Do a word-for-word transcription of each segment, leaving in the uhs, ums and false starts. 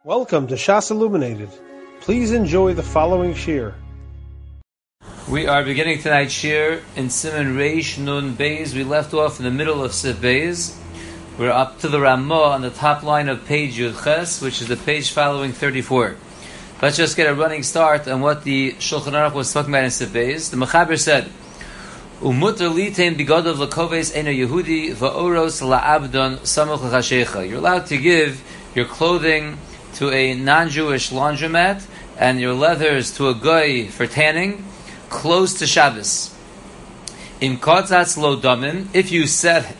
Welcome to Shas Illuminated. Please enjoy the following shir. We are beginning tonight's shir in Siman Reish Nun Beis. We left off in the middle of Sif Beis. We're up to the Ramah on the top line of page Yud Ches, which is the page following thirty-four. Let's just get a running start on what the Shulchan Aruch was talking about in Sif Beis. The Mechaber said, "Umuter litem bigodav lakoves ena Yehudi va'oros la'abdon samuch l'chashecha." You're allowed to give your clothing to a non-Jewish laundromat and your leathers to a goy for tanning close to Shabbos. In kotzatz lo damim, if you set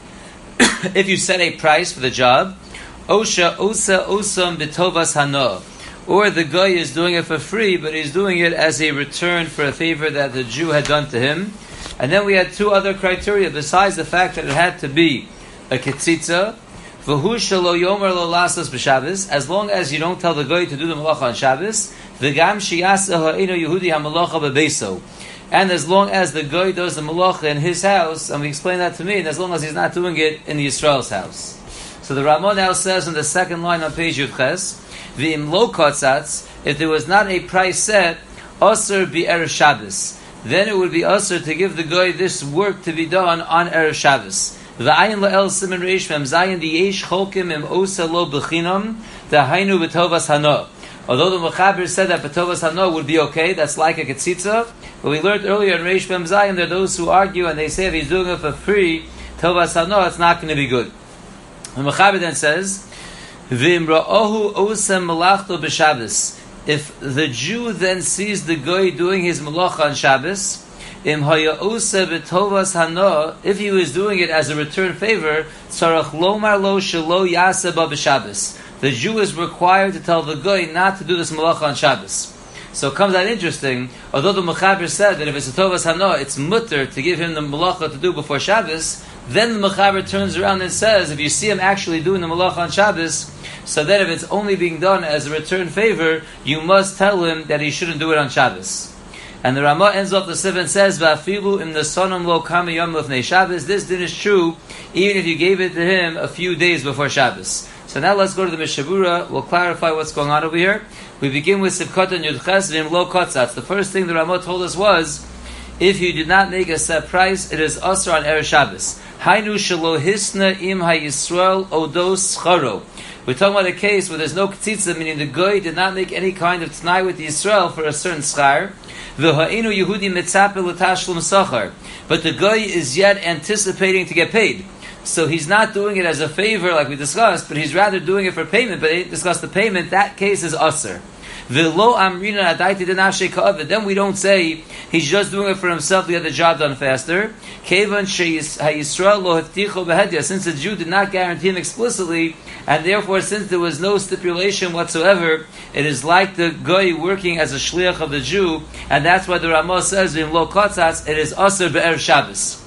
if you set a price for the job, osha osa osam bitovas hano, or the guy is doing it for free, but he's doing it as a return for a favor that the Jew had done to him. And then we had two other criteria besides the fact that it had to be a ketzitza. V'hu shelo yomer lo lasas b'Shabbos, as long as you don't tell the guy to do the malacha on Shabbos. V'gam sheyasa ha'eno Yehudi ha'malacha bebeso, and as long as the guy does the malacha in his house, and we explain that to me, and as long as he's not doing it in the Yisrael's house. So the Ramah now says in the second line on page Yud Ches, v'im lo kotzatz, if there was not a price set, aser bi-erev Shabbos, then it would be aser to give the guy this work to be done on Erev Shabbos. V'ayin la'el siman reish mem zayin diyesh cholkim im osa lo b'chinam dahainu b'tovas hano. Although the Mechaber said that b'tovas hano would be okay, that's like a ketzitza, but we learned earlier in reish mem zayin there are those who argue and they say if he's doing it for free, tovas hano, it's not going to be good. The Mechaber then says, v'im ra'ohu osem malachto b'Shabbos. If the Jew then sees the goy doing his malacha on Shabbos, Im haya osa b'tovas hano, if he was doing it as a return favor, tzarach lomar lo shelo yasa ba b'Shabbos. The Jew is required to tell the guy not to do this malacha on Shabbos. So it comes out interesting, although the Mechaber said that if it's a tovas hano, it's mutter to give him the malacha to do before Shabbos, then the Mechaber turns around and says, if you see him actually doing the malacha on Shabbos, so that if it's only being done as a return favor, you must tell him that he shouldn't do it on Shabbos. And the Ramah ends off the sieve and says, "Va'afilu im nesanam lo kama yom lefnei Shabbos." This din is true, even if you gave it to him a few days before Shabbos. So now let's go to the Mishabura. We'll clarify what's going on over here. We begin with Sivkot and Yud Ches v'im lo kotzatz. The first thing the Ramah told us was, if you did not make a set price, it is asur on Erev Shabbos. Hainu shelo hisna im hayisrael odos scharo. We're talking about a case where there's no ketzitza, meaning the goy did not make any kind of t'nai with Yisrael for a certain schar. V'ha'inu Yehudi mitzape l'tashlum sachar. But the guy is yet anticipating to get paid. So he's not doing it as a favor like we discussed, but he's rather doing it for payment, but he discussed the payment. That case is usr. V'lo amrina adaiti denashe ka'avid. Then we don't say he's just doing it for himself to get the job done faster. Kevan she'Yisrael lo hefticho behedya. Since the Jew did not guarantee him explicitly, and therefore since there was no stipulation whatsoever, it is like the guy working as a shliach of the Jew, and that's why the Ramah says in lo kotzatz it is asur be'erev Shabbos.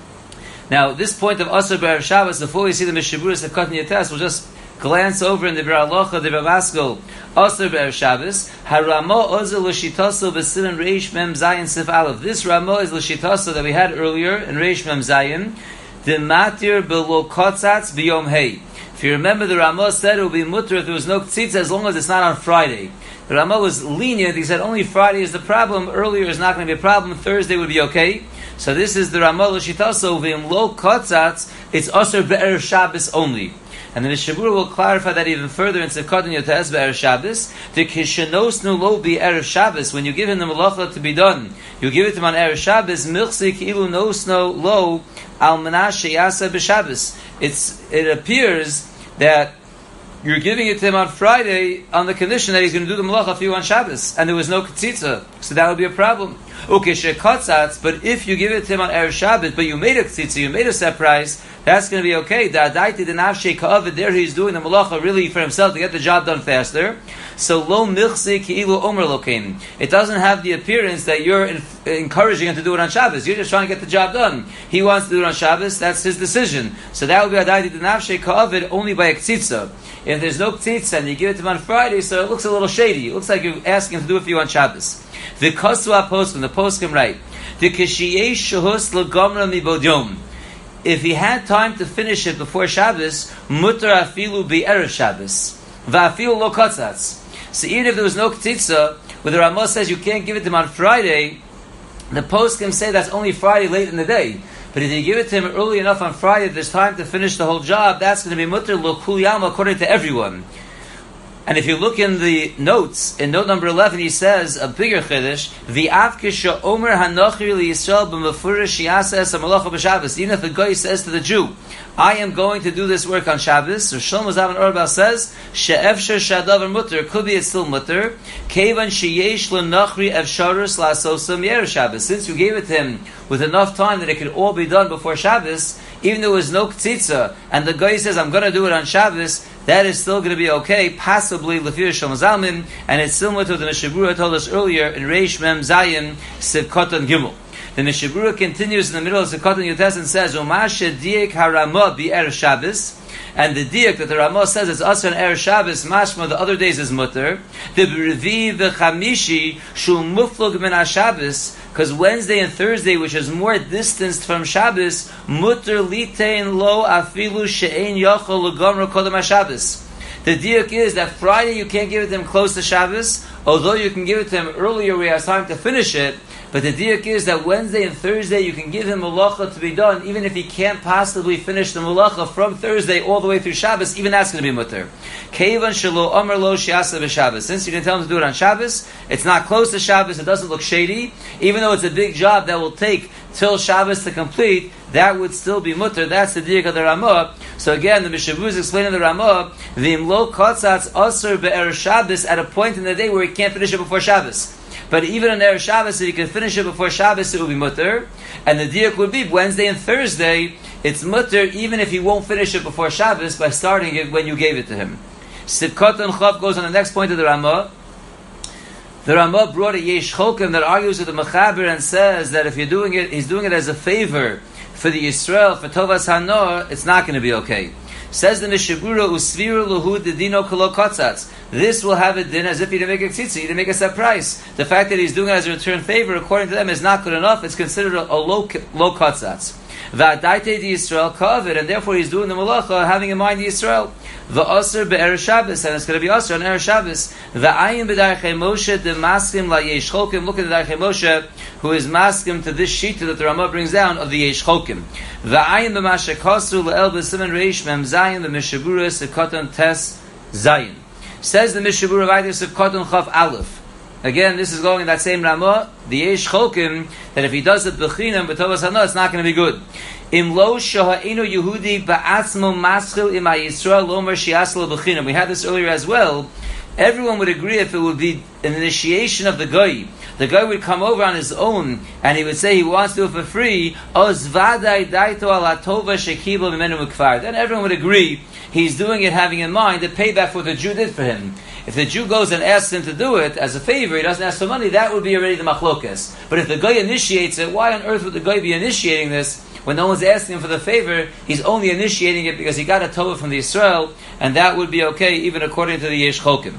Now this point of asur be'erev Shabbos, before we see the Mishaburas of Katan Yates, we'll just glance over in the Bir Alocha, the Ravaskol, asur be'erev Shabbos. Haramah ozel l'shitaso b'siman reish mem zayin sif aleph. This Ramah is l'shitaso that we had earlier in reish mem zayin. The matir below kotzatz b'yom hey. If you remember, the Ramah said it would be mutter if there was no tzitza as long as it's not on Friday. The Ramah was lenient. He said only Friday is the problem. Earlier is not going to be a problem. Thursday would be okay. So this is the Ramah l'shitaso v'im lo kotzatz. It's asur be'erev Shabbos only. And the Mishabura will clarify that even further in Sivkot and Yotes be'erev Shabbos. The kishenosnu lo be'erev Shabbos. When you give him the malacha to be done, you give it to him on erev Shabbos. Milchsi ki'ilu nosno lo al menashe yasa b'Shabbos. It's it appears that you're giving it to him on Friday on the condition that he's going to do the malacha for you on Shabbos, and there was no ketzitza, so that would be a problem. Okay, shekotzatz, but if you give it to him on Erev Shabbos, but you made a ketzitza, you made a set price, that's going to be okay. Da'adaiti denavshei ka'avid, there he's doing the malacha really for himself to get the job done faster. So lo milchsi ki'ilu omer lokein. It doesn't have the appearance that you're in, encouraging him to do it on Shabbos. You're just trying to get the job done. He wants to do it on Shabbos. That's his decision. So that would be adaiti denavshei ka'avid only by a ketzitza. If there's no ketzitza and you give it to him on Friday, so it looks a little shady. It looks like you're asking him to do it for you on Shabbos. The kosua poskim, the poskim right. The kishiyesh shehus legamra mibodyom. If he had time to finish it before Shabbos, mutar afilu be'erev Shabbos. Va'afilu lo katzatz. So even if there was no ktitza, where the Ramah says you can't give it to him on Friday, the poskim say that's only Friday late in the day. But if you give it to him early enough on Friday, there's time to finish the whole job, that's going to be mutter lo kul yama according to everyone. And if you look in the notes, in note number eleven, he says a bigger chiddush: "V'avkisha omer hanochi liyisrael b'mefurish yasa es hamalacha b'Shabbos." Even if the guy says to the Jew, "I am going to do this work on Shabbos," or Shlomo Zalman Auerbach says, "She'efsher shadavar mutter." Could be it's still mutter. Kevan sheyesh lenachri efsharus la'asosam yer Shabbos. Since you gave it to him with enough time that it could all be done before Shabbos, even though there was no k'tzitza, and the guy says, "I'm going to do it on Shabbos," that is still going to be okay, possibly Lefir Shlomo Zalman, and it's similar to what the Mishnah Berurah told us earlier in Reish Mem Zayin Sivkot and Gimel. The Mishnah Berurah continues in the middle of Sivkot and Yutes and says, "Umashe diek haramah bi'er Shabbos," and the diak that the Ramah says is Asr and Er Shabbos, mashma the other days is mutter. The B'Revi v'Chamishi shul muflug min HaShabbos, because Wednesday and Thursday, which is more distanced from Shabbos, mutter litein lo afilu she'ein yochel l'gomro kodem HaShabbos. The diak is that Friday you can't give it to him close to Shabbos, although you can give it to him earlier where he has time to finish it. But the diak is that Wednesday and Thursday you can give him malacha to be done, even if he can't possibly finish the malacha from Thursday all the way through Shabbos. Even that's going to be mutter. Kevan shelo amar lo shiasa b'Shabbos. Since you didn't tell him to do it on Shabbos, it's not close to Shabbos. It doesn't look shady, even though it's a big job that will take till Shabbos to complete. That would still be mutter. That's the diak of the Ramah. So again, the Mishnah Berurah is explaining the Ramah. V'im lo katzatz aser be'er Shabbos at a point in the day where he can't finish it before Shabbos. But even on Erev Shabbos, if you can finish it before Shabbos, it will be mutter. And the diak would be Wednesday and Thursday, it's mutter even if he won't finish it before Shabbos by starting it when you gave it to him. Sivkot and Chav goes on the next point of the Ramah. The Ramah brought a Yesh Chokim that argues with the Mechaber and says that if you're doing it, he's doing it as a favor for the Yisrael, for Tovas Hanor, it's not going to be okay. Says the Mishnah Berurah, Usviru Luhu Dedino Kolo Kotzatz. This will have a din as if he didn't make a tzitzi, he didn't make a set price. The fact that he's doing it as a return favor, according to them, is not good enough. It's considered a, a low low kotzatz. Va'adaite di Yisrael kavid, and therefore he's doing the malacha having in mind the Yisrael. Va'aser be'er Shabbos, and it's going to be aser on Er Shabbos. Va'ayin b'darchei Moshe de maskim la yesh chokim. Look at the darchei Moshe, who is maskim to this shita that the Ramah brings down of the yesh chokim. Va'ayin b'mashe kasru le'el b'simen reish mem zayin b'Mishnah Berurah sivkoton tes zayin. Says the Mishnah Berurah right there, sivkoton chav aleph. Again, this is going in that same Ramah, the yesh chokim, that if he does it b'chinam b'tovas hana, it's not going to be good. Im lo shaha'inu Yehudi ba'atzmo maschil im ha'Yisrael lomer shi'aslo b'chinam. We had this earlier as well. Everyone would agree if it would be an initiation of the guy. The guy would come over on his own and he would say he wants to do it for free. Oz vadai daito ala tova shekibel mimenu mukfar. Then everyone would agree he's doing it having in mind the payback for what the Jew did for him. If the Jew goes and asks him to do it as a favor, he doesn't ask for money, that would be already the machlokas. But if the guy initiates it, why on earth would the guy be initiating this when no one's asking him for the favor? He's only initiating it because he got a Torah from the Yisrael, and that would be okay even according to the Yesh Chokim.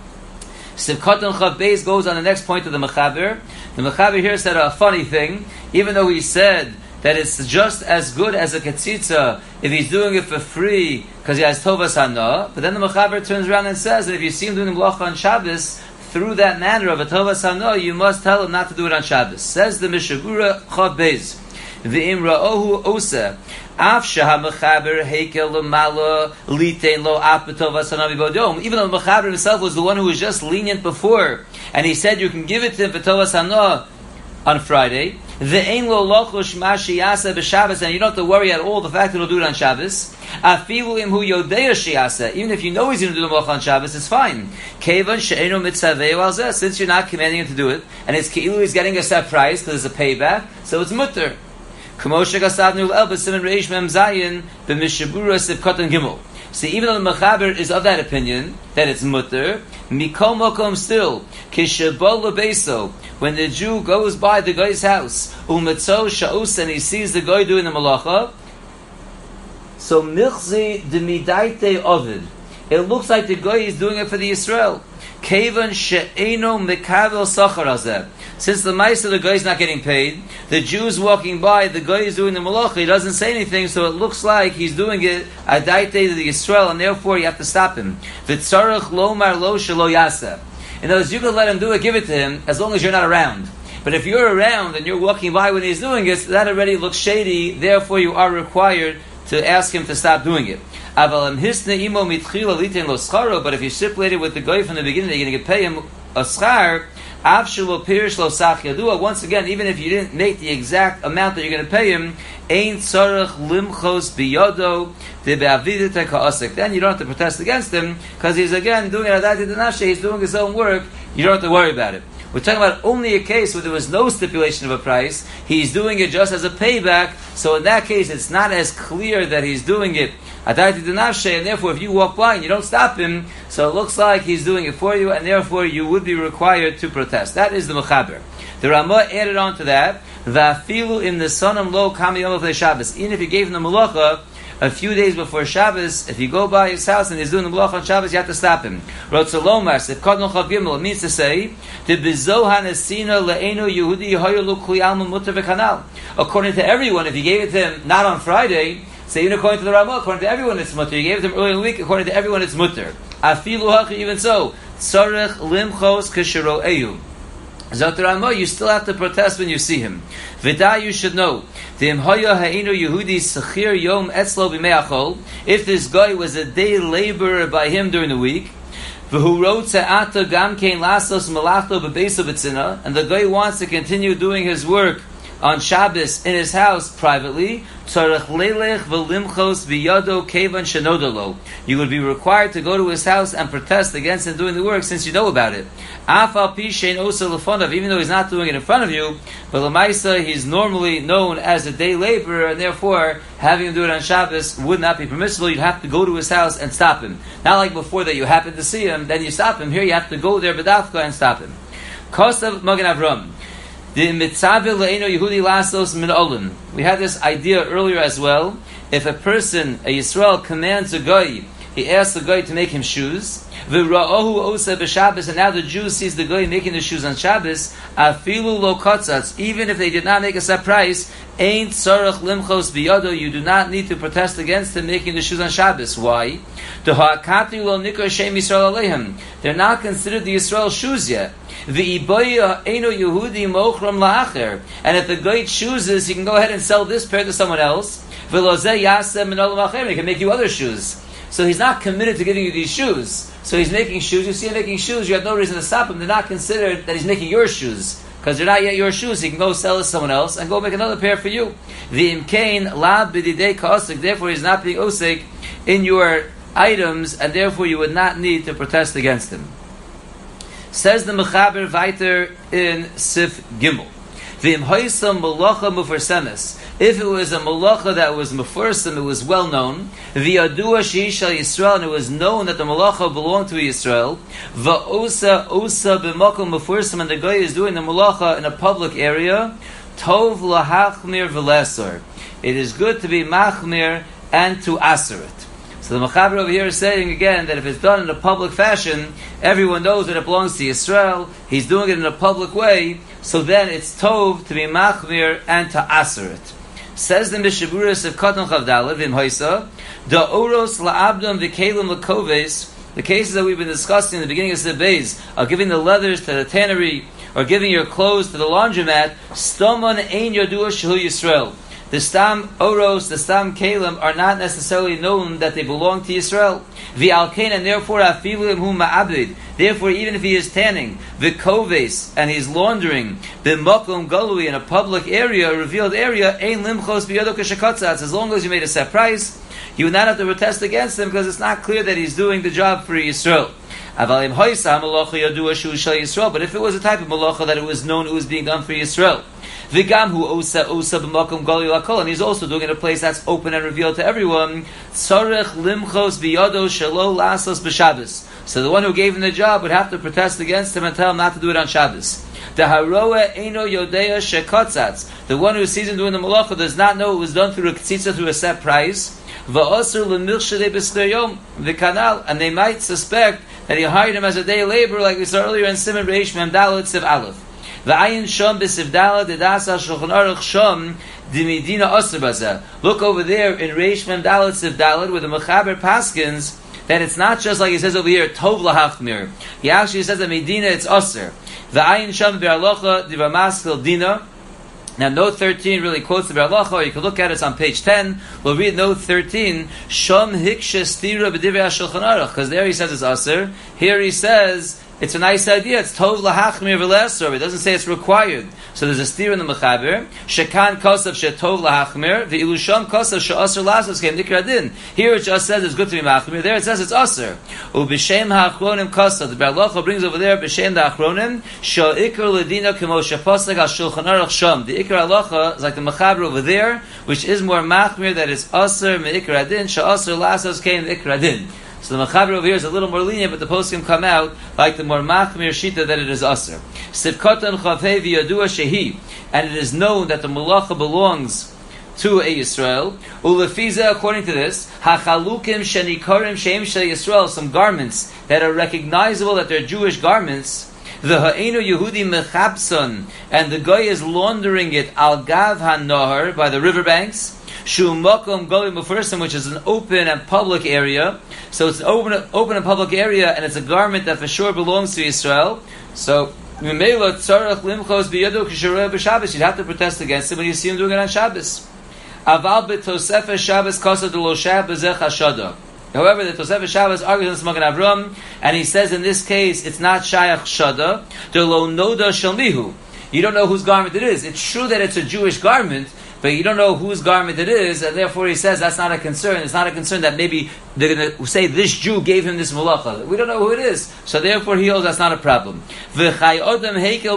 Sivkot and Chav Beis goes on the next point of the Mechaber. The Mechaber here said a funny thing, even though he said that it's just as good as a ketzitza if he's doing it for free because he has tovas hana. But then the Mechaber turns around and says that if you see him doing the melacha on Shabbos through that manner of a tovas hana, you must tell him not to do it on Shabbos. Says the Mishnah Berurah Chav Beis, v'im ra'ohu osa af sheha Mechaber heikel l'mala litein lo af b'tovas hana v'bodom. Even though the Mechaber himself was the one who was just lenient before, and he said you can give it to him for tovas hana on Friday. Ve'ein lo lochush mashi yasa b'Shabbos, and you don't have to worry at all the fact that he'll do it on Shabbos. Afilu imhu yodeya shiyasa, even if you know he's going to do the malacha on Shabbos, it's fine. Kevan she'enu mitzavei alzeh, since you're not commanding him to do it, and it's keilu he's getting a set price because it's a payback, so it's mutter. K'moshe gasadnu l'el b'simen reish mem zayin b'Mishnah Berurah sivkot and gimel. So even though the Mechaber is of that opinion that it's mutter, mikol mokom still kishabol lebeso, when the Jew goes by the guy's house umetzo shaus and he sees the guy doing the malacha, so milchzi demidaite ovid, it looks like the guy is doing it for the Yisrael. Kevan she'eno mekavel sachar hazeh. Since the mice of the guy is not getting paid, the Jew is walking by, the guy is doing the malacha, he doesn't say anything, so it looks like he's doing it adaite to the Yisrael, and therefore you have to stop him. V'tzarech lomar lo shelo yaseh. In other words, you can let him do it, give it to him, as long as you're not around. But if you're around and you're walking by when he's doing it, that already looks shady, therefore you are required to ask him to stop doing it. But if you stipulated with the guy from the beginning that you're going to pay him a schar, once again, even if you didn't make the exact amount that you're going to pay him, then you don't have to protest against him, because he's again doing it, he's doing his own work, you don't have to worry about it. We're talking about only a case where there was no stipulation of a price. He's doing it just as a payback. So in that case, it's not as clear that he's doing it and therefore if you walk by and you don't stop him, so it looks like he's doing it for you, and therefore you would be required to protest. That is the Mechaber. The Ramah added on to that, Va'afilu im nesanam lo kami yom v'lei Shabbos. Even if you gave him the malacha a few days before Shabbos, if you go by his house and he's doing the malacha on Shabbos, you have to stop him. Rotzalomar, Sefkadon Chav Gimel, it means to say, according to everyone, if you gave it to him not on Friday, say even according to the Ramah, according to everyone it's mutter. You gave it to him early in the week, according to everyone it's mutter. Afilu hachi, even so, tzarech limchos k'shiro eyu. Zot Ramah, you still have to protest when you see him. V'da, you should know, if this guy was a day laborer by him during the week, and the guy wants to continue doing his work on Shabbos in his house privately, you would be required to go to his house and protest against him doing the work, since you know about it. Even though he's not doing it in front of you, but Lamaisa, he's normally known as a day laborer, and therefore having him do it on Shabbos would not be permissible. You'd have to go to his house and stop him. Not like before that you happen to see him, then you stop him. Here you have to go there b'dafka and stop him. Kostav Magen Avram. We had this idea earlier as well. If a person, a Yisrael, commands a guy, he asks the guy to make him shoes, and now the Jew sees the guy making the shoes on Shabbos, even if they did not make a set price, you do not need to protest against him making the shoes on Shabbos. Why? They're not considered the Yisrael shoes yet. And if the guy chooses, he can go ahead and sell this pair to someone else. He can make you other shoes. So he's not committed to giving you these shoes. So he's making shoes. You see him making shoes, you have no reason to stop him. They're not considered that he's making your shoes, because they're not yet your shoes. He can go sell it to someone else and go make another pair for you. Therefore he's not being osik in your items, and therefore you would not need to protest against him. Says the Mechaber weiter in Sif Gimel. V'im hoysam malacha mufarsemes. If it was a malacha that was mufarsem, it was well known. V'yadua sheisha Yisrael, and it was known that the malacha belonged to Yisrael. V'osa osa b'makom mufarsem, and the guy is doing the malacha in a public area. Tov lahachmir v'lesor. It is good to be machmir and to aser it. So the Mechaber over here is saying again that if it's done in a public fashion, everyone knows that it belongs to Yisrael, he's doing it in a public way, so then it's tov to be machmir and to aser it. Says the Mishaburis of Katan Chavdalad, Vim Hoysa, the oros la'abdam v'kelim l'koves, the cases that we've been discussing in the beginning of the Beis, of giving the leathers to the tannery, or giving your clothes to the laundromat, stomon ein yodua shehu Yisrael. The stam oros, the stam kalim are not necessarily known that they belong to Yisrael. V'alkein, and therefore afilu hu ma'abed. Therefore, even if he is tanning, v'koves, and he's laundering, b'makom galui, in a public area, a revealed area, ein limchos b'yodo k'shekatzatz. As long as you made a set price, you would not have to protest against him, because it's not clear that he's doing the job for Yisrael. But if it was a type of malacha that it was known it was being done for Yisrael, V'gam hu osa osa b'makom gali lakol, and he's also doing it in a place that's open and revealed to everyone. Tzarech limchos biyado shelo lasos b'Shabbos. So the one who gave him the job would have to protest against him and tell him not to do it on Shabbos. The haroa eino yodea shekotzatz. The one who sees him doing the malacha does not know it was done through a ktzitza, through a set price. Va'asur lemilchadei b'schar yom v'kanal, and they might suspect that he hired him as a day laborer, like we saw earlier in Siman Reish Mem Dalet Siv Aleph. V'ayin shom b'Siv Dalet dedasa Shulchan Aruch shom dimidina asur bazeh. Look over there in Reish Mem Dalet Siv Dalet where the Mechaber paskins that it's not just like he says over here, Tov lahachmir. He actually says that Medina it's Asr. The Ayin Sham Be'alacha Diva Maskil Dina. Now, note thirteen really quotes the Be'alacha, or you can look at it, it's on page ten. We'll read note thirteen. Sham Hiksha Stira B'Divrei HaShulchan Aruch. Because there he says it's Asr. Here he says it's a nice idea. It's Tov lahachmir v'lesor. It doesn't say it's required. So there's a steer in the Mechaber. Shekan kosav shetov lahachmir. The ilusham kosav she'asr lasos came nikradin. Here it just says it's good to be machmir. There it says it's asr. Ub'shem ha'achronim kosav. The Be'alacha brings over there b'shem ha'achronim she'ikr ledina k'mo she'posek ha'shulchan aruch sham. The ikr halacha is like the Mechaber over there, which is more machmir, that it's asr me'ikr adin she'asr lasos came nikr adin. So the Mechaber over here is a little more lenient, but the poskim come out like the more machmir shita that it is aser. Sivkotan chavei v'yadua shehi, and it is known that the malacha belongs to a Yisrael. Ulefiza, according to this, hachalukim shenikarim sheim shel Yisrael, some garments that are recognizable that they're Jewish garments. The ha'enu Yehudi mechabson, and the guy is laundering it al gav hanahar, by the riverbanks. Shumakom Golim Mufursim, which is an open and public area. So it's an open, open and public area, and it's a garment that for sure belongs to Israel. So you'd have to protest against it when you see him doing it on Shabbos. However, the Tosefes Shabbos argues in Magen Avram, and he says in this case it's not Shayach Shada, the Lo Noda Shalmihu. You don't know whose garment it is. It's true that it's a Jewish garment, but you don't know whose garment it is, and therefore he says that's not a concern. It's not a concern that maybe they're going to say this Jew gave him this malacha. We don't know who it is, so therefore he holds that's not a problem. The Chai Adam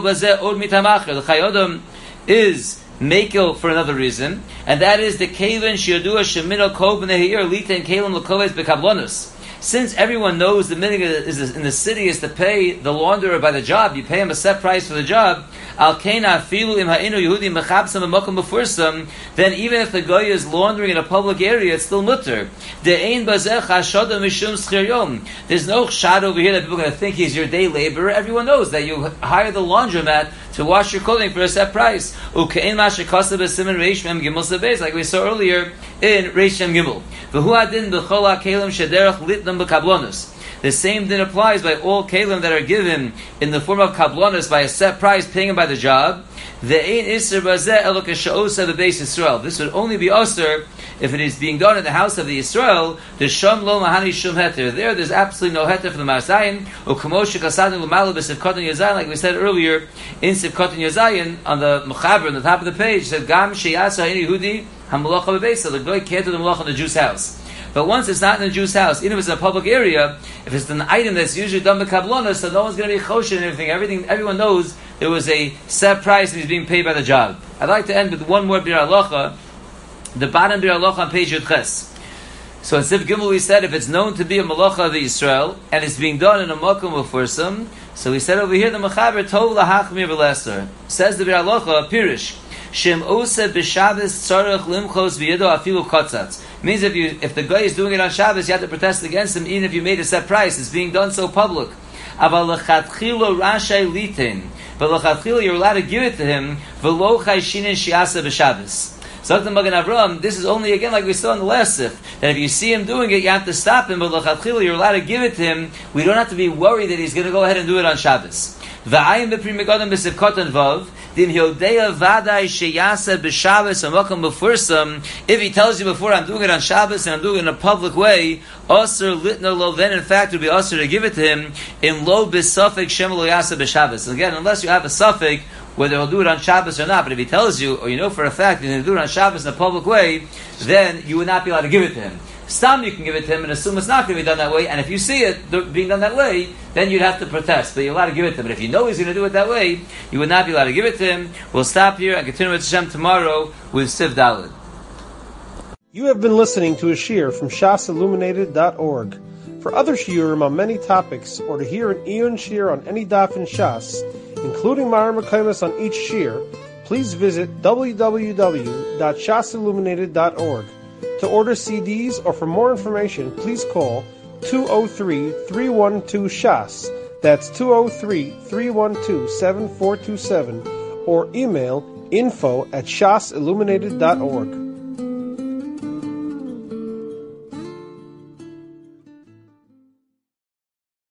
is Mekel for another reason, and that is the Kevin Shiadua Shemino Kov Nehir Lita and Kalim Lakoves Bekablonus. Since everyone knows the minhag is in the city is to pay the launderer by the job, you pay him a set price for the job. Al Kena Filu Im Ha'inu Yehudi Mechabsam Makom Befursam. Then even if the guy is laundering in a public area, it's still mutter. De'ein Bazeh Chashada Mishum Schir Yom. There's no shad over here that people are going to think he's your day laborer. Everyone knows that you hire the laundromat to wash your clothing for a set price. Ukein Mashikasa B'Simen Reish Mem Gimel Sebez, like we saw earlier in Reish Mem Gimel. V'hu Adin B'Chol HaKelim Shederach Litnam B'Kablonus. The same thing applies by all kelim that are given in the form of kablonis by a set price, paying him by the job. This would only be usher if it is being done in the house of the Yisrael. The sham lo mahani shum heter. There, there's absolutely no heter for the Marsayin. Like we said earlier in Sivkotan Yazayin on the Mechaber on the top of the page, said Gam sheyasa any Yehudi hamalacha bebeisa. The guy can't do the malacha in the Jew's house. But once it's not in a Jew's house, even if it's in a public area, if it's an item that's usually done by kablonas, so no one's going to be choshen and everything. Everything, everyone knows there was a set price and he's being paid by the job. I'd like to end with one more bir halacha, the bottom bir halacha on page Yud Ches. So in Siv Gimel we said if it's known to be a malacha of the Yisrael and it's being done in a makom ufursum, so we said over here the Mechaber tov lahachmir v'leser. Says the bir halacha pirish shem oseh b'Shabbos tzarech limchos v'yedo afilu kotzatz. Means if you if the guy is doing it on Shabbos, you have to protest against him, even if you made a set price. It's being done so public. But l'chatchila you're allowed to give it to him. V'lo chayshinin shiasa b'Shabbos. So the Magen Avram, this is only again like we saw in the last sif, that if you see him doing it, you have to stop him. But l'chatchila you're allowed to give it to him. We don't have to be worried that he's going to go ahead and do it on Shabbos. V'ayim b'pri megadam b'sivkotan vav. If he tells you before I'm doing it on Shabbos and I'm doing it in a public way, Asr litna lo, then in fact it would be Asr to give it to him in lo b'safek shem lo yasa b'Shabbos. Again, unless you have a suffix whether he'll do it on Shabbos or not, but if he tells you, or you know for a fact he's going to do it on Shabbos in a public way, then you would not be allowed to give it to him. Stam, you can give it to him and assume it's not going to be done that way, and if you see it being done that way, then you'd have to protest, but you're allowed to give it to him. But if you know he's going to do it that way, you would not be allowed to give it to him. We'll stop here and continue with Hashem tomorrow with Siv Daled. You have been listening to a shiur from shas illuminated dot org. For other shiurim on many topics, or to hear an Iyun shiur on any daf in Shas, including Mara Mekaymas on each shiur, please visit w w w dot shas illuminated dot org. To order C Ds or for more information, please call two oh three, three one two, shas. That's two oh three, three one two, seven four two seven, or email info at shas illuminated dot org.